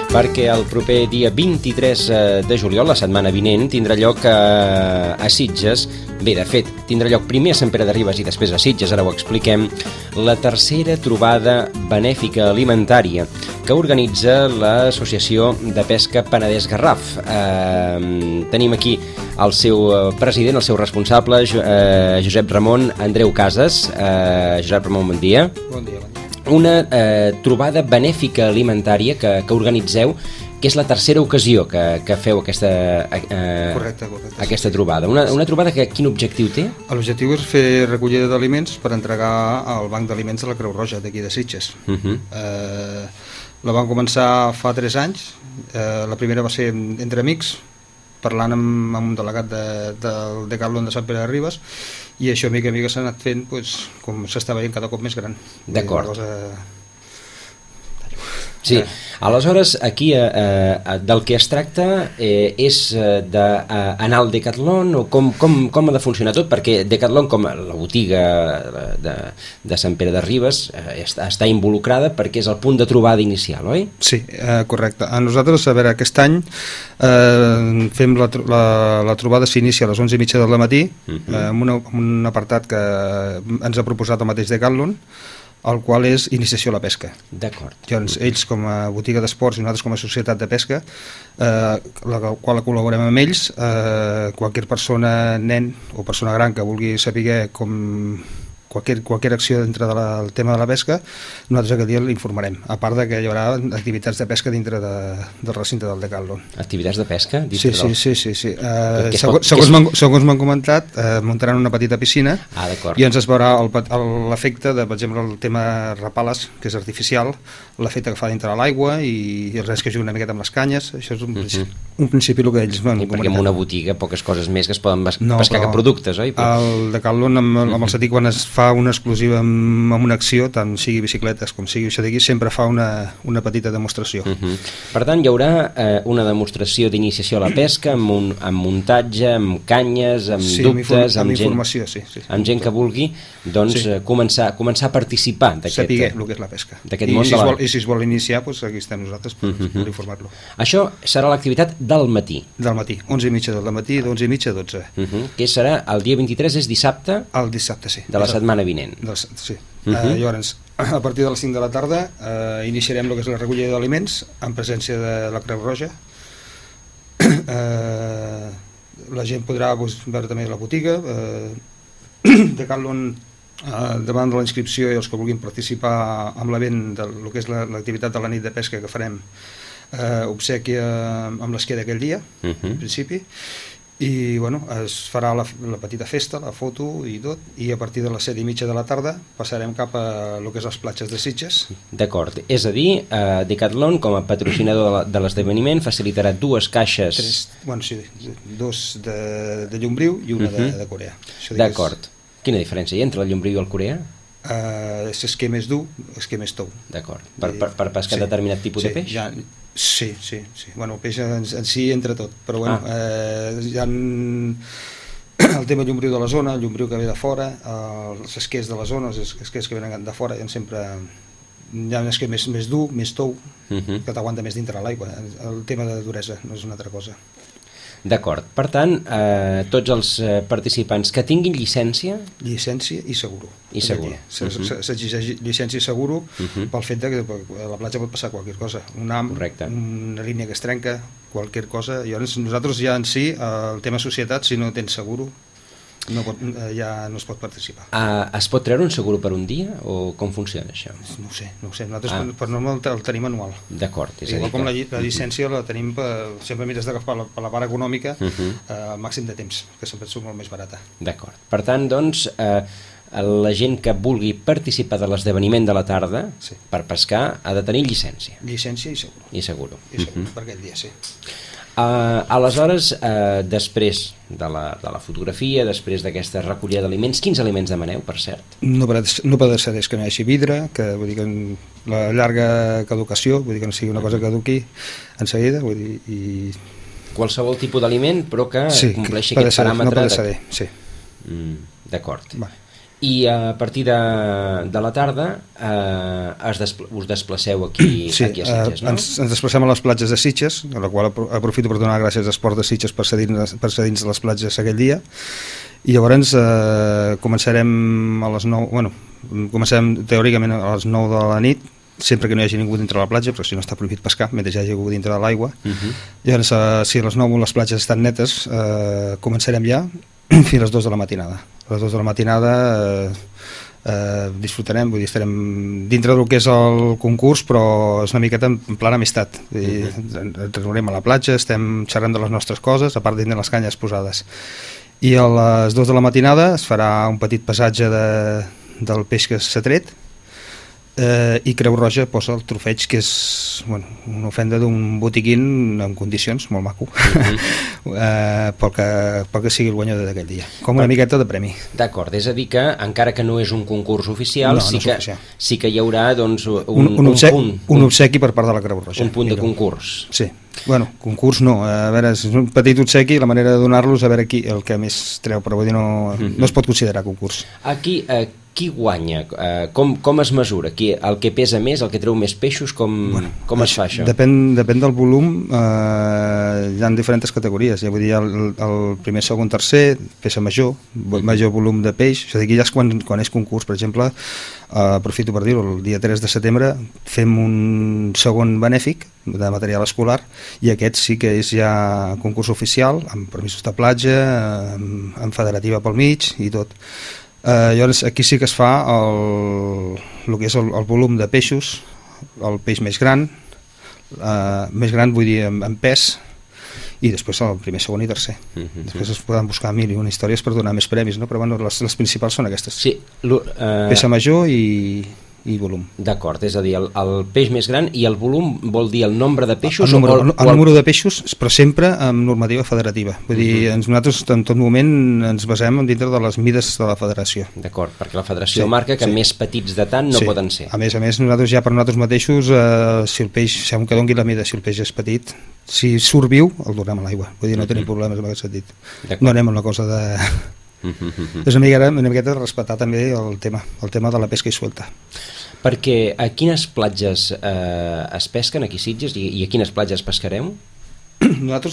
perquè el proper dia 23 de juliol, la setmana vinent, tindrà lloc a Sitges. Bé, de fet, tindrà lloc primer a Sant Pere de Ribes i després a Sitges, ara ho expliquem, la tercera trobada benèfica alimentària que organitza l'Associació de Pesca Penedès Garraf. Tenim aquí el seu president, el seu responsable, Josep Ramon Andreu Casas. Josep Ramon, bon dia. Bon dia, bon dia. Una trobada benèfica alimentària que organitzeu, que és la tercera ocasió que feu aquesta trobada. Una trobada que quin objectiu té? L'objectiu és fer recollida d'aliments per entregar al Banc d'Aliments de la Creu Roja d'aquí de Sitges. La vam començar fa 3 anys. La primera va ser entre amics, parlant amb un delegat del Decathlon de Sant Pere de Ribes, i això mica en mica s'ha anat fent com s'està veient cada cop més gran. D'acord. Sí, aleshores aquí del que es tracta és d'anar al Decathlon, o com ha de funcionar tot, perquè Decathlon, com la botiga de Sant Pere de Ribes, està involucrada perquè és el punt de trobada inicial, oi? Sí, correcte. A nosaltres, a veure, aquest any fem la trobada s'inicia a les 11:30 del matí, amb un apartat que ens ha proposat el mateix Decathlon, el qual és iniciació a la pesca. D'acord. Llavors, ells com a botiga d'esports i nosaltres com a societat de pesca, la qual col·laborem amb ells, qualsevol persona, nen o persona gran que vulgui saber qualsevol acció dintre del tema de la pesca, nosaltres aquell dia l'informarem, a part que hi haurà activitats de pesca dintre del recinte del Decathlon. Activitats de pesca? Sí. Segons m'han comentat, muntaran una petita piscina i ens es veurà l'efecte de, per exemple, el tema rapales, que és artificial, l'efecte que fa dintre de l'aigua i els nens que juguen una miqueta amb les canyes. Això és un principi el que ells m'han comentat. Perquè en una botiga poques coses més que es poden pescar que productes, oi? El Decathlon, amb el sentit, quan es fa una exclusiva amb una acció, tant sigui bicicletes com sigui això d'aquí, sempre fa una petita demostració. Per tant, hi haurà una demostració d'iniciació a la pesca amb muntatge, amb canyes, amb dubtes, amb informació, amb gent que vulgui començar a participar d'aquest... Saber el que és la pesca. I si es vol iniciar, aquí estem nosaltres per informar-lo. Això serà l'activitat del matí? Del matí, 11:30 del matí, d'11:30 a 12. Que serà el dia 23, és dissabte? El dissabte, sí. De la setmana vinent. Sí. Llavors, a partir de les 5 de la tarda iniciarem el que és la recollida d'aliments en presència de la Creu Roja. La gent podrà veure també la botiga. Decathlon, davant de la inscripció, i els que vulguin participar amb l'event del que és l'activitat de la nit de pesca que farem, obsequia amb l'esquer d'aquell dia, en principi, i es farà la petita festa, la foto i tot, i a partir de les 7:30 de la tarda passarem cap a el que és les platges de Sitges. D'acord, és a dir, Decathlon, com a patrocinador de l'esdeveniment, facilitarà 2 caixes... Dos de Llombriu i una de Corea. D'acord. Quina diferència hi ha entre el Llombriu i el Corea? Esquer més dur, esquer més tou. D'acord, per pescar determinat tipus de peix? Sí. El peix en si entra tot, però hi ha el tema llombriu de la zona, el llombriu que ve de fora, els esquers de la zona, els esquers que venen de fora, hi ha un esquer més dur, més tou, que t'aguanta més dintre l'aigua. El tema de duresa no és una altra cosa. D'acord, per tant, tots els participants que tinguin llicència... Llicència i seguro. S'exigeix llicència i seguro pel fet que a la platja pot passar qualsevol cosa, un ham, una línia que es trenca, qualsevol cosa. Llavors nosaltres ja en si, el tema societat, si no tens seguro, ja no es pot participar. Es pot treure un seguro per un dia o com funciona això? No ho sé. Nosaltres per norma el tenim anual. D'acord. Igual com la llicència la tenim, sempre mires d'agafar per la part econòmica al màxim de temps, que sempre et surt molt més barata. D'acord. Per tant, doncs, la gent que vulgui participar de l'esdeveniment de la tarda per pescar ha de tenir llicència. Llicència i seguro. Per aquell dia, sí. Aleshores, després de la fotografia, després d'aquesta recollida d'aliments, quins aliments demaneu, per cert? No pot ser que no hi hagi vidre, que vull dir que la llarga caducació, vull dir que no sigui una cosa que caduqui en seguida, vull dir, i... Qualsevol tipus d'aliment, però que compleixi aquest paràmetre... No pot ser, sí. D'acord. I a partir de la tarda us desplaceu aquí a Sitges, no? Ens desplacem a les platges de Sitges, a la qual aprofito per donar gràcies a Esport de Sitges per ser dins les platges aquell dia, i llavors començarem a les 9, bueno, començarem teòricament a les 9 de la nit, sempre que no hi hagi ningú dintre de la platja, però si no està prohibit pescar, mentre hi hagi algú dintre de l'aigua. Llavors, si a les 9 les platges estan netes, començarem ja fins a les 2 de la matinada. A les 2 de la matinada disfrutarem, vull dir, estarem dintre del que és el concurs, però és una miqueta en plan amistat. Ens reunirem a la platja, estem xerrant de les nostres coses, a part de les canyes posades. I a les 2 de la matinada es farà un petit passatge del peix que s'ha tret, i Creu Roja posa el trofeig, que és una ofenda d'un botiquín en condicions, molt maco, pel que sigui el guanyador d'aquell dia, com una miqueta de premi. D'acord, és a dir que encara que no és un concurs oficial, sí que hi haurà doncs, un obsequi per part de la Creu Roja, un punt de concurs. Sí, bueno, concurs no, a veure, és un petit obsequi, la manera de donar-los, a veure qui el que més treu, però vull dir, no es pot considerar concurs. Aquí qui guanya? Com es mesura? El que pesa més, el que treu més peixos, com es fa això? Depèn del volum, hi ha diferents categories, ja vull dir, el primer, segon, tercer, peça major volum de peix, és a dir, ja és quan és concurs, per exemple, aprofito per dir-ho, el dia 3 de setembre fem un segon benèfic de material escolar, i aquest sí que és ja concurs oficial, amb permisos de platja, amb federativa pel mig i tot. Llavors aquí sí que es fa el que és el volum de peixos, el peix més gran vull dir en pes, i després el primer, segon i tercer. Després es poden buscar mil i una històries per donar més premis, no? Però bueno, les principals són aquestes. Sí, peça major i volum. D'acord, és a dir, el peix més gran, i el volum vol dir el nombre de peixos? El número de peixos, però sempre amb normativa federativa. Vull dir, nosaltres en tot moment ens basem dintre de les mides de la federació. D'acord, perquè la federació marca que més petits de tant no poden ser. A més, nosaltres ja per nosaltres mateixos, si el peix, segons que doni la mida, si el peix és petit, si surt viu, el donem a l'aigua. Vull dir, no tenim problemes en aquest sentit. No anem amb la cosa de... És una miqueta de respectar també el tema de la pesca i suelta. Perquè a quines platges es pesquen aquí a Sitges, i a quines platges pescareu? Nosaltres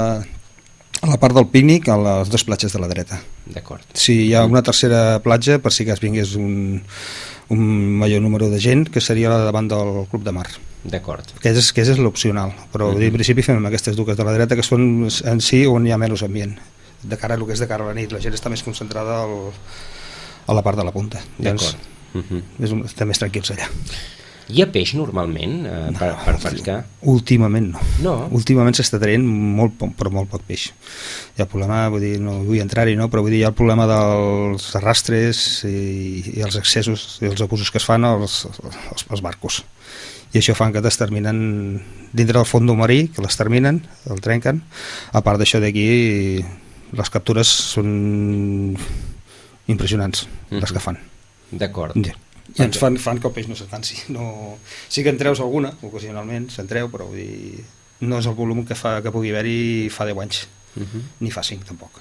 a la part del pícnic, a les 2 platges de la dreta. D'acord. Si hi ha una tercera platja, per si cas vingués un major número de gent, que seria la davant del Club de Mar. D'acord. Que és l'opcional, però en principi fem aquestes dues de la dreta, que són en si on hi ha menys ambient. De cara a el que és de cara a la nit, la gent està més concentrada a la part de la punta. D'acord. Està més tranquils allà. Hi ha peix normalment per pescar? Últimament no. Últimament s'està traient però molt poc peix. Hi ha el problema, vull dir, no vull entrar-hi, no? Però vull dir, hi ha el problema dels arrastres i els excessos i els abusos que es fan als barcos. I això fan que t'exterminen dintre del fons marí, que l'exterminen, el trenquen. A part d'això d'aquí, les captures són impressionants, les que fan. D'acord. I ens fan que el peix no s'atansi. Sí que en treus alguna, ocasionalment se'n treu, però vull dir, no és el volum que pugui haver-hi fa 10 anys, ni fa 5 tampoc.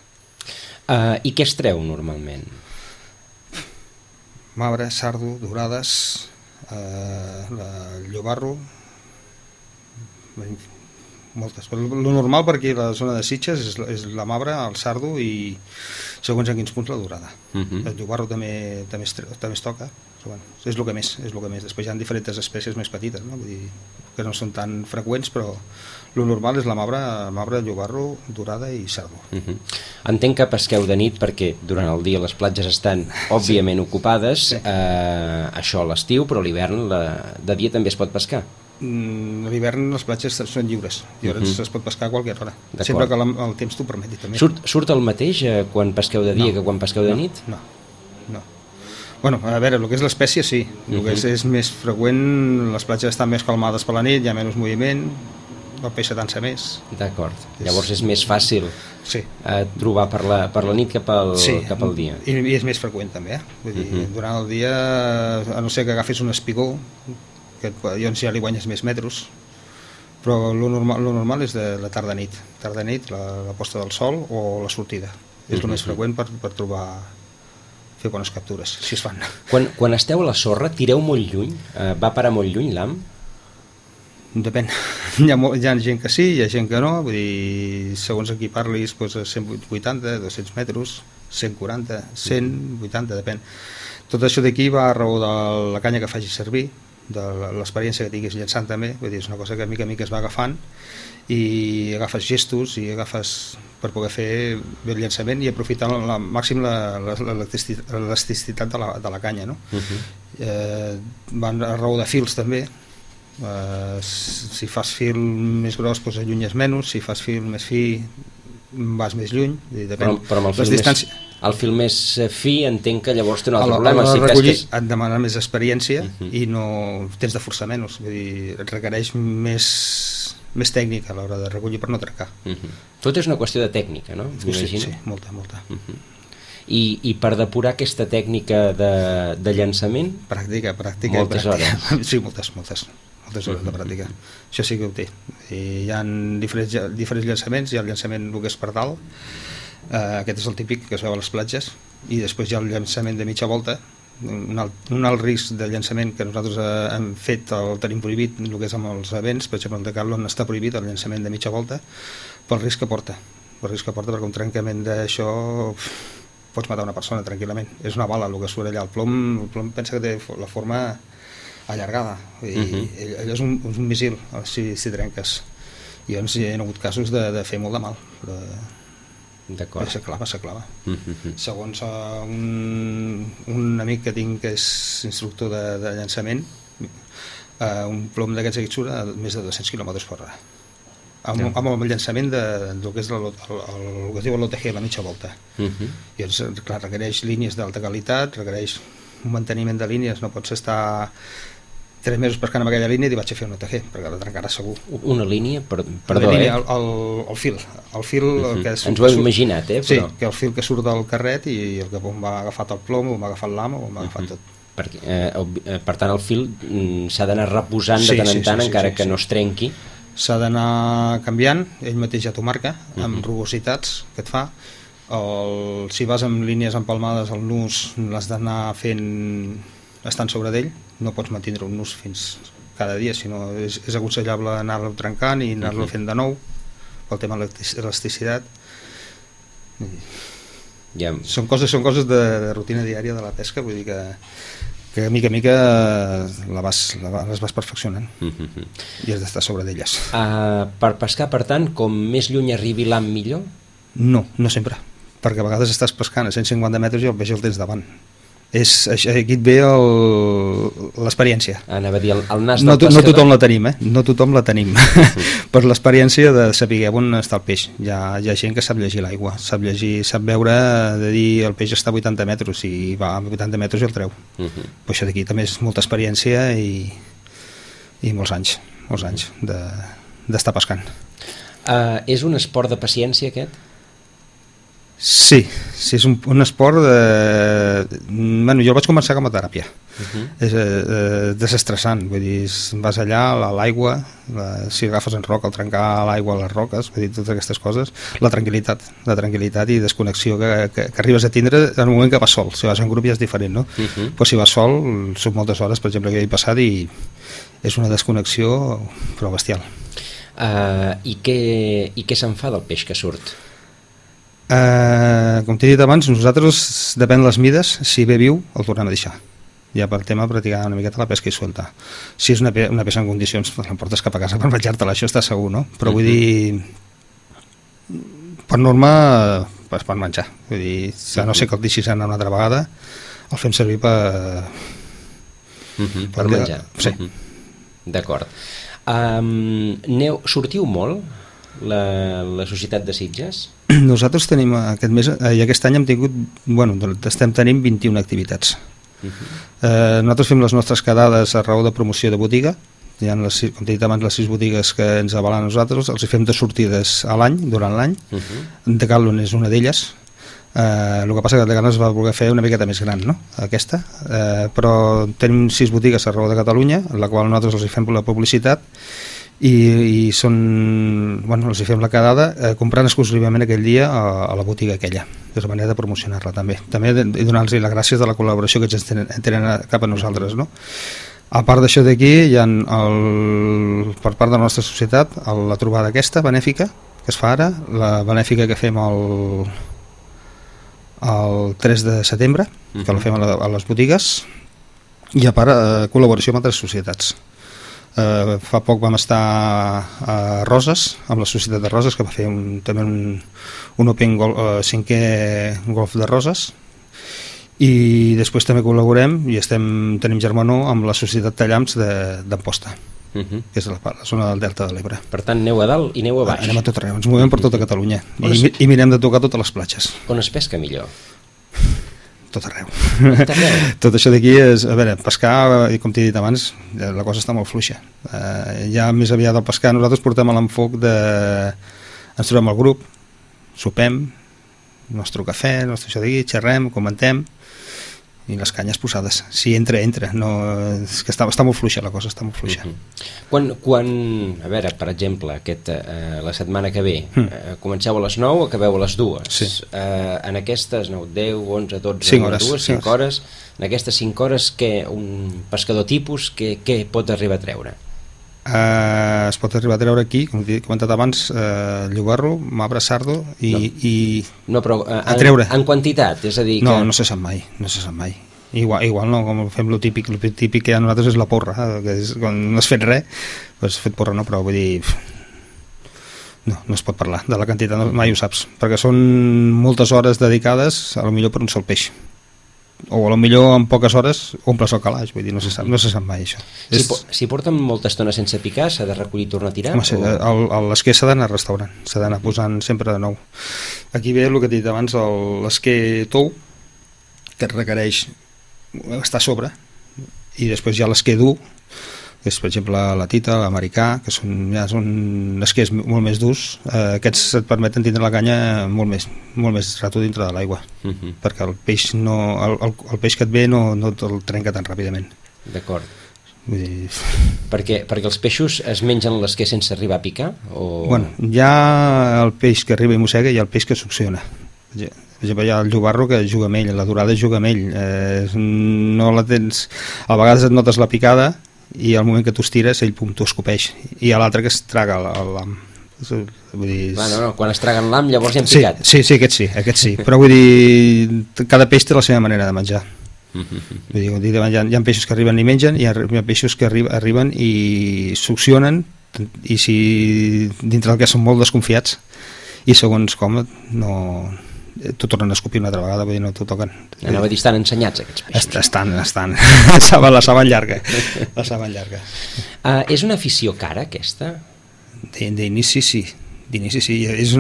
I què es treu normalment? Mabre, sardo, dorades, el llobarro, moltes. Però el normal per aquí a la zona de Sitges és la mabre, el sardo i segons en quins punts la dorada. El llobarro també es toca, però bueno, és el que més. Després hi ha diferents espècies més petites, no? Vull dir, que no són tan freqüents, però el normal és la mabre, llobarro, dorada i sardo. Entenc que pesqueu de nit perquè durant el dia les platges estan òbviament ocupades, això a l'estiu, però a l'hivern de dia també es pot pescar. A l'hivern les platges són lliures, llavors es pot pescar a qualsevol hora, sempre que el temps t'ho permeti també. Surt el mateix quan pesqueu de dia que quan pesqueu de nit? No. Bueno, a veure, el que és l'espècie sí, el que és més freqüent, les platges estan més calmades per la nit, hi ha menys moviment, el peix s'atansa més. D'acord, llavors és més fàcil trobar per la nit cap al dia. I és més freqüent també, vull dir, durant el dia, a no ser que agafis un espigó, que llavors ja li guanyes més metros, però el normal és de la tarda-nit, la posta del sol o la sortida, és el més freqüent per trobar fer bones captures, si es fan. Quan esteu a la sorra, tireu molt lluny? Va parar molt lluny l'ham? Depèn. Hi ha gent que sí, hi ha gent que no, vull dir, segons a qui parlis, doncs 180, 200 metres, 140, 180, depèn. Tot això d'aquí va a raó de la canya que faci servir, de l'experiència que tinguis llançant també, vull dir, és una cosa que mica a mica es va agafant i agafes gestos i agafes per poder fer bé el llançament i aprofitar al màxim l'elasticitat de la canya, no? Van a raó de fils també. Si fas fil més gros doncs allunyes menys, si fas fil més fi vas més lluny, depèn. Però amb el fil més fi entenc que llavors té un altre problema. A recollir et demana més experiència i no tens de forçar menys, vull dir, et requereix més tècnica a l'hora de recollir per no trencar. Tot és una qüestió de tècnica, no? Sí, molta. I per depurar aquesta tècnica de llançament? Pràctica. Moltes hores? Sí, moltes hores de pràctica. Això sí que ho té. Hi ha diferents llançaments, hi ha el llançament el que és per dalt, aquest és el típic que es veu a les platges, i després hi ha el llançament de mitja volta, un alt risc de llançament que nosaltres hem fet, el tenim prohibit, el que és amb els events, per exemple, el de Carlos està prohibit el llançament de mitja volta pel risc que porta, perquè un trencament d'això pots matar una persona tranquil·lament. És una bala el que surt allà, el plom pensa que té la forma allargada, allò és un missil si trenques, i llavors hi ha hagut casos de fer molt de mal. D'acord. S'aclava. Segons un amic que tinc que és instructor de llançament, un plom d'aquests aquí surt a més de 200 km/h amb el llançament del que és el que es diu l'OTG, la mitja volta. I llavors, clar, requereix línies d'alta qualitat, requereix un manteniment de línies, no pots estar 3 mesos pescant amb aquella línia i vaig a fer un OTG, perquè la trencarà segur. Una línia? Perdó, el fil. El fil que ens ho hem imaginat, Sí, que el fil que surt del carret i el que m'ha agafat el plom, o m'ha agafat l'am, o m'ha agafat tot. Per tant, el fil s'ha d'anar reposant de tant en tant, encara que no es trenqui. S'ha d'anar canviant, ell mateix ja t'ho marca, amb rugositats que et fa. Si vas amb línies empalmades, el nus l'has d'anar fent estant sobre d'ell, no pots mantindre un nus fins cada dia, sinó és aconsellable anar-lo trencant i anar-lo fent de nou pel tema de l'elasticitat. Són coses de rutina diària de la pesca, vull dir que mica a mica les vas perfeccionant i has d'estar sobre d'elles. Per pescar, per tant, com més lluny arribi l'am millor? No sempre, perquè a vegades estàs pescant a 150 metres i el peix el tens davant. Aquí et ve l'experiència. Anava a dir, el nas del pescador. No tothom la tenim, no tothom la tenim. Per l'experiència de saber on està el peix. Hi ha gent que sap llegir l'aigua, sap veure, de dir el peix està a 80 metres i va a 80 metres i el treu. Però això d'aquí també és molta experiència i molts anys d'estar pescant. És un esport de paciència aquest? Sí, és un esport bueno, jo el vaig començar com a teràpia. És desestressant, vull dir, vas allà a l'aigua, si agafes en roca, el trencar a l'aigua a les roques, vull dir, totes aquestes coses, la tranquil·litat i desconnexió que arribes a tindre en el moment que vas sol. Si vas en grup ja és diferent, no? Però si vas sol, són moltes hores, per exemple, que he passat, i és una desconnexió però bestial. I què se'n fa del peix que surt? Com t'he dit abans, nosaltres, depèn de les mides, si ve viu el tornem a deixar, ja per tema practicar una miqueta la pesca i suelta. Si és una peça en condicions, l'emportes cap a casa per menjar-te-la, això està segur, no? Però vull dir, per norma es pot menjar, vull dir, a no ser que el deixis anar una altra vegada, el fem servir per menjar. Sí. D'acord. Sortiu molt la Societat de Sitges? Nosaltres tenim aquest mes i aquest any hem tingut, estem tenint 21 activitats. Nosaltres fem les nostres quedades a raó de promoció de botiga. Hi ha, com t'he dit abans, les 6 botigues que ens avalen a nosaltres, els fem 2 sortides a l'any, durant l'any. Decathlon és una d'elles. El que passa que Decathlon es va voler fer una miqueta més gran, no? Aquesta, però tenim 6 botigues a raó de Catalunya, en la qual nosaltres els fem la publicitat, i són, bueno, els hi fem la quedada comprant exclusivament aquell dia a la botiga aquella, és la manera de promocionar-la també i donar-los les gràcies de la col·laboració que ens tenen cap a nosaltres, no? A part d'això d'aquí hi ha per part de la nostra societat la trobada aquesta benèfica que es fa ara, la benèfica que fem el 3 de setembre, que la fem a les botigues, i a part col·laboració amb altres societats. Fa poc vam estar a Roses, amb la Societat de Roses, que va fer també un Open 5è Golf de Roses, i després també col·laborem i tenim germanor amb la Societat Tallamps d'Amposta, que és la zona del Delta de l'Ebre. Per tant, neu a dalt i neu a baix. Anem a tot arreu, ens movem per tota Catalunya i mirem de tocar totes les platges. On es pesca millor? Tot arreu. Tot això d'aquí és, a veure, pescar, com t'he dit abans, la cosa està molt fluixa. Ja més aviat del pescar nosaltres portem l'enfoc ens trobem al grup, sopem, nostre cafè, nostre això d'aquí, xerrem, comentem, i les canyes posades. Si entra. No, és que està molt fluixa la cosa, està molt fluixa. Quan a veure, per exemple, la setmana que ve, comenceu a les 9, acabeu a les 2. Sí. En aquestes 9, 10, 11, 12, 5 hores, 5 hores, en aquestes 5 hores, un pescador tipus, què pot arribar a treure? Es pot arribar a treure aquí, com he comentat abans, llogarro, mabre, sardo no, però en quantitat, és a dir que... no se sap mai, igual no, com fem lo típic que hi ha nosaltres és la porra, que és, quan no has fet res, doncs fet porra no, però vull dir no es pot parlar de la quantitat, mai ho saps, perquè són moltes hores dedicades a lo millor per un sol peix, o a lo millor en poques hores omples el calaix, vull dir, no se sap mai això. Si porten molta estona sense picar, s'ha de recollir i tornar a tirar? L'esquer s'ha d'anar restaurant, s'ha d'anar posant sempre de nou. Aquí ve el que he dit abans, l'esquer tou, que requereix estar a sobre, i després hi ha l'esquer dur, que és per exemple la tita, l'americà, que són esquers molt més durs. Aquests et permeten tindre la canya molt més rato dintre de l'aigua, perquè el peix el peix que et ve no te'l trenca tan ràpidament. D'acord. Vull dir... perquè els peixos es mengen l'esquer sense arribar a picar? Bueno, hi ha el peix que arriba i mossega i el peix que succiona. Per exemple, hi ha el llobarro que juga amb ell, la dorada juga amb ell, no la tens, a vegades et notes la picada i al moment que tu estires ell t'ho escopeix, i hi ha l'altre que es traga l'am. Vull dir... no, quan es traguen l'am llavors ja hem picat. Sí, aquest sí, però vull dir, cada peix té la seva manera de menjar. Vull dir, hi ha peixos que arriben i mengen, i hi ha peixos que arriben i succionen, i si dintre del que són molt desconfiats i segons com t'ho tornen a escopir una altra vegada, vull dir, no t'ho toquen. Anava a dir, estan ensenyats aquests peixos. Estan la saben llarga. És una afició cara aquesta? D'inici sí, és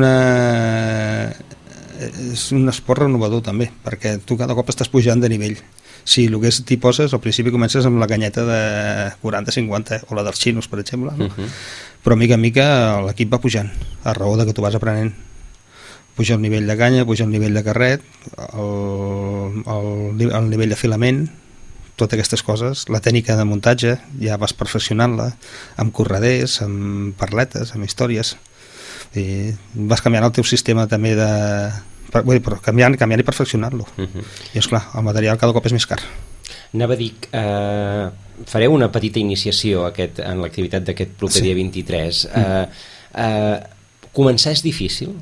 un esport renovador també, perquè tu cada cop estàs pujant de nivell. Si el que t'hi poses, al principi comences amb la canyeta de 40-50, o la dels xinos, per exemple, no? Però mica en mica l'equip va pujant, a raó de que tu vas aprenent. Puja el nivell de canya, puja el nivell de carret, el nivell de filament, totes aquestes coses, la tècnica de muntatge, ja vas perfeccionant-la, amb correders, amb perletes, amb històries, i vas canviant el teu sistema també però canviant i perfeccionant-lo. I esclar, el material cada cop és més car. Anava a dir, fareu una petita iniciació en l'activitat d'aquest proper dia 23. Començar és difícil?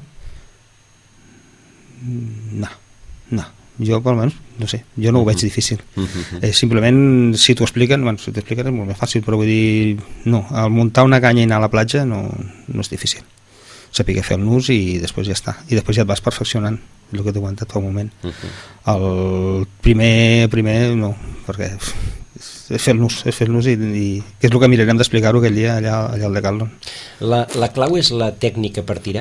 No, jo almenys no sé, jo no ho veig difícil. Simplement si t'ho expliquen és molt més fàcil, però vull dir, no, al muntar una canya i anar a la platja no és difícil, saber fer el nus i després ja està, i després ja et vas perfeccionant, el que t'he comentat fa un moment. El primer no, perquè és fer el nus i que és el que mirarem d'explicar-ho aquell dia allà al Decathlon. La clau és la tècnica per tirar?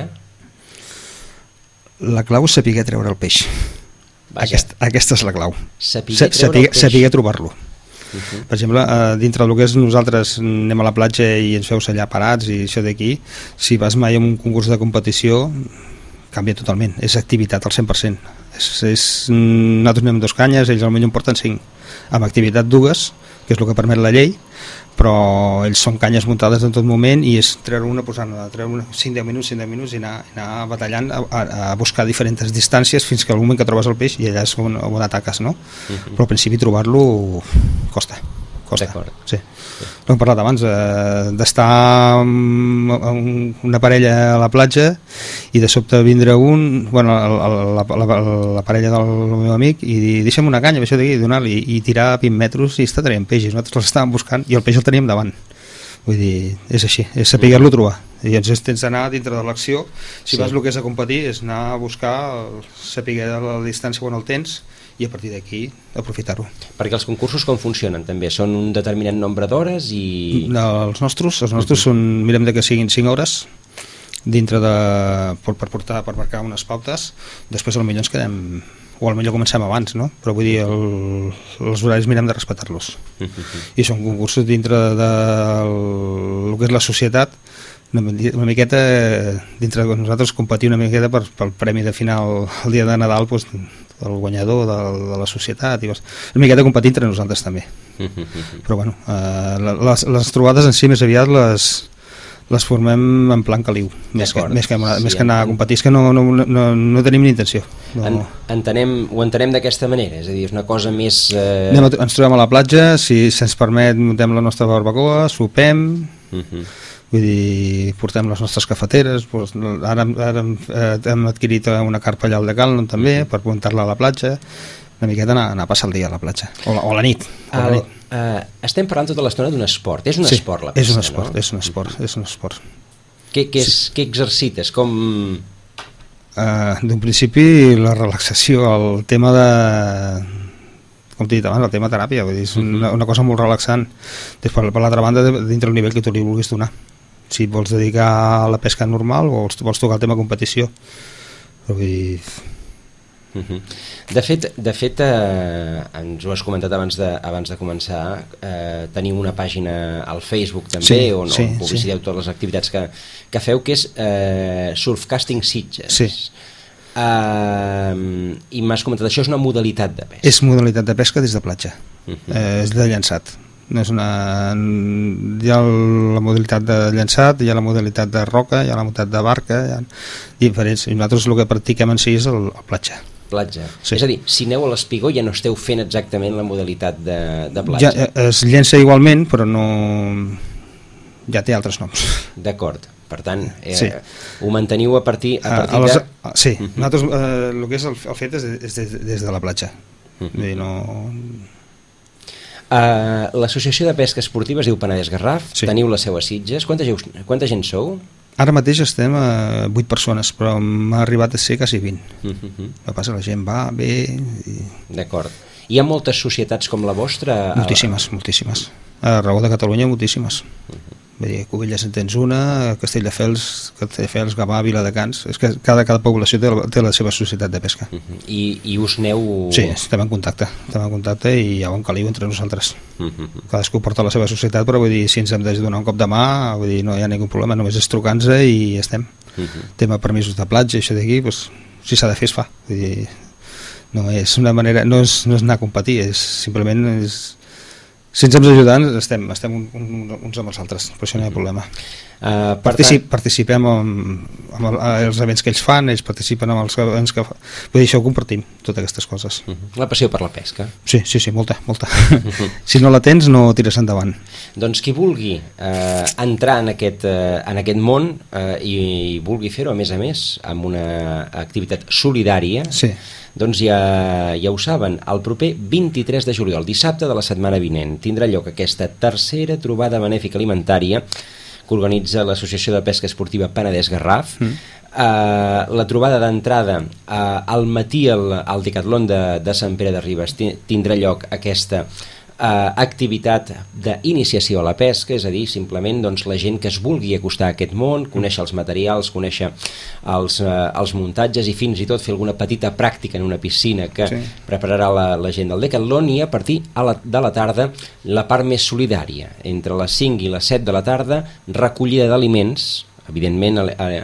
La clau és saber treure el peix. Aquesta és la clau. Saber trobar-lo. Per exemple, dintre del que és nosaltres anem a la platja i ens feu allà parats i això d'aquí, si vas mai a un concurs de competició canvia totalment, és activitat al 100%. Nosaltres anem amb 2 canyes, ells potser en porten 5. Amb activitat dues que és el que permet la llei, però ells són canyes muntades en tot moment i és treure una, 5-10 minuts i anar batallant a buscar diferents distàncies fins que al moment que trobes el peix i allà és on ataques, no? Però al principi trobar-lo costa. Sí. No hem parlat abans d'estar amb una parella a la platja i de sobte vindre la parella del meu amic i dir, deixa'm una canya, això d'aquí, donar-li, i tirar a 20 metres i està traient peixos. Nosaltres l'estàvem buscant i el peix el teníem davant. Vull dir, és així, és saber-lo trobar. I llavors tens d'anar dintre de l'acció. Si vas el que és a competir és anar a buscar, saber la distància quan el tens i a partir d'aquí aprofitar-ho. Perquè els concursos com funcionen també? Són un determinat nombre d'hores i... No, els nostres són, mirem que siguin 5 hores dintre per marcar unes pautes. Després potser ens quedem, o potser comencem abans, no? Però vull dir, els horaris mirem de respectar-los. I són concursos dintre del que és la societat, una miqueta dintre de nosaltres competir una miqueta pel premi de final el dia de Nadal, doncs, el guanyador de la societat, i una miqueta competir entre nosaltres també. Però bueno, les trobades en si més aviat les formem en plan caliu, més que anar a competir, és que no tenim ni intenció. Ho entenem d'aquesta manera, és a dir, és una cosa més... Ens trobem a la platja, si se'ns permet muntem la nostra barbacoa, sopem, vull dir, portem les nostres cafeteres, doncs, ara hem adquirit una carpa allà al Decathlon també per muntar-la a la platja, una miqueta anar a passar el dia a la platja o la nit. Estem parlant tota l'estona d'un esport, és un esport la pesca, és un esport. Què exercites? D'un principi la relaxació, el tema de... com t'he dit abans, el tema teràpia, vull dir, és una cosa molt relaxant. Per l'altra banda, dintre del nivell que tu li vulguis donar. Si et vols dedicar a la pesca normal o vols tocar el tema competició. Però vull dir... De fet, ens ho has comentat abans de començar, tenim una pàgina al Facebook també, on publiciteu totes les activitats que feu, que és Surfcasting Sitges. Sí. I m'has comentat, això és una modalitat de pesca. És modalitat de pesca des de platja, és de llançat. No és hi ha la modalitat de llançat, hi ha la modalitat de roca, hi ha la modalitat de barca, hi ha diferents, i nosaltres el que practiquem en si és el platja. Sí. És a dir, si aneu a l'espigó ja no esteu fent exactament la modalitat de platja. Ja, es llença igualment, però no... ja té altres noms. D'acord. Per tant, ho manteniu a partir de... Sí, nosaltres el que és el fet és des de la platja. L'Associació de Pesca Esportiva es diu Penedès Garraf, teniu la seu a Sitges. Quanta gent sou? Ara mateix estem a 8 persones, però m'ha arribat a ser quasi 20. El que passa, la gent va, ve... D'acord. Hi ha moltes societats com la vostra? Moltíssimes. A Raó de Catalunya, moltíssimes. Vull dir, Cubelles en tens una, Castelldefels, Gavà, Viladecans, és que cada població té la seva societat de pesca. I us neu... Sí, estem en contacte i hi ha un caliu entre nosaltres. Cadascú porta la seva societat, però vull dir, si ens hem de donar un cop de mà, vull dir, no hi ha ningú problema, només és trucar-nos i estem. Tema permisos de platja, això d'aquí, doncs, si s'ha de fer es fa. Vull dir, no és una manera, no és anar a competir, és simplement... Si ens hem d'ajudar, estem uns amb els altres, per això no hi ha problema. Participem amb els events que ells fan, ells participen amb els events que fan. Vull dir, això ho compartim, totes aquestes coses. La passió per la pesca. Sí, molta. Si no la tens, no tires endavant. Doncs qui vulgui entrar en aquest món i vulgui fer-ho, a més, amb una activitat solidària, doncs ja ho saben, el proper 23 de juliol, dissabte de la setmana vinent, tindrà lloc aquesta tercera trobada benèfica alimentària que organitza l'Associació de Pesca Esportiva Penedès Garraf. La trobada d'entrada al matí al Decathlon de Sant Pere de Ribes tindrà lloc aquesta activitat d'iniciació a la pesca, és a dir, simplement la gent que es vulgui acostar a aquest món, conèixer els materials, conèixer els muntatges i fins i tot fer alguna petita pràctica en una piscina que prepararà la gent del Decathlon, i a partir de la tarda la part més solidària, entre les 5 i les 7 de la tarda, recollida d'aliments, evidentment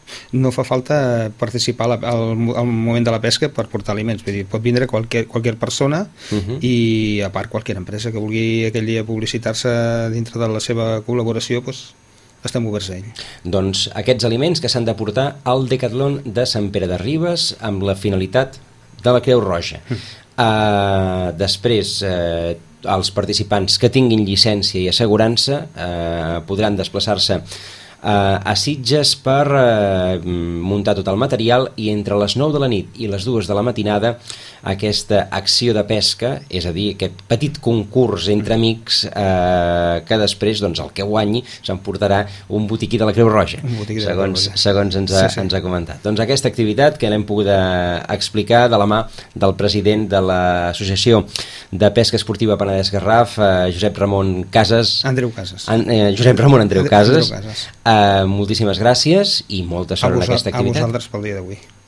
No fa falta participar al moment de la pesca per portar aliments, vull dir, pot vindre qualsevol persona i a part qualsevol empresa que vulgui aquell dia publicitar-se dintre de la seva col·laboració, doncs estem oberts a ell. Doncs aquests aliments que s'han de portar al Decathlon de Sant Pere de Ribes amb la finalitat de la Creu Roja. Després els participants que tinguin llicència i assegurança podran desplaçar-se a Sitges per muntar tot el material i entre les 9 de la nit i les 2 de la matinada aquesta acció de pesca, és a dir, aquest petit concurs entre amics que després doncs, el que guanyi s'emportarà un botiquí de la Creu Roja, segons ens ha comentat. Doncs aquesta activitat que l'hem pogut explicar de la mà del president de l'Associació de Pesca Esportiva Penedès Garraf, Josep Ramon Casas. Andreu Casas. Josep Ramon Andreu Casas. Moltíssimes gràcies i molta sort en aquesta activitat. A vosaltres pel dia d'avui.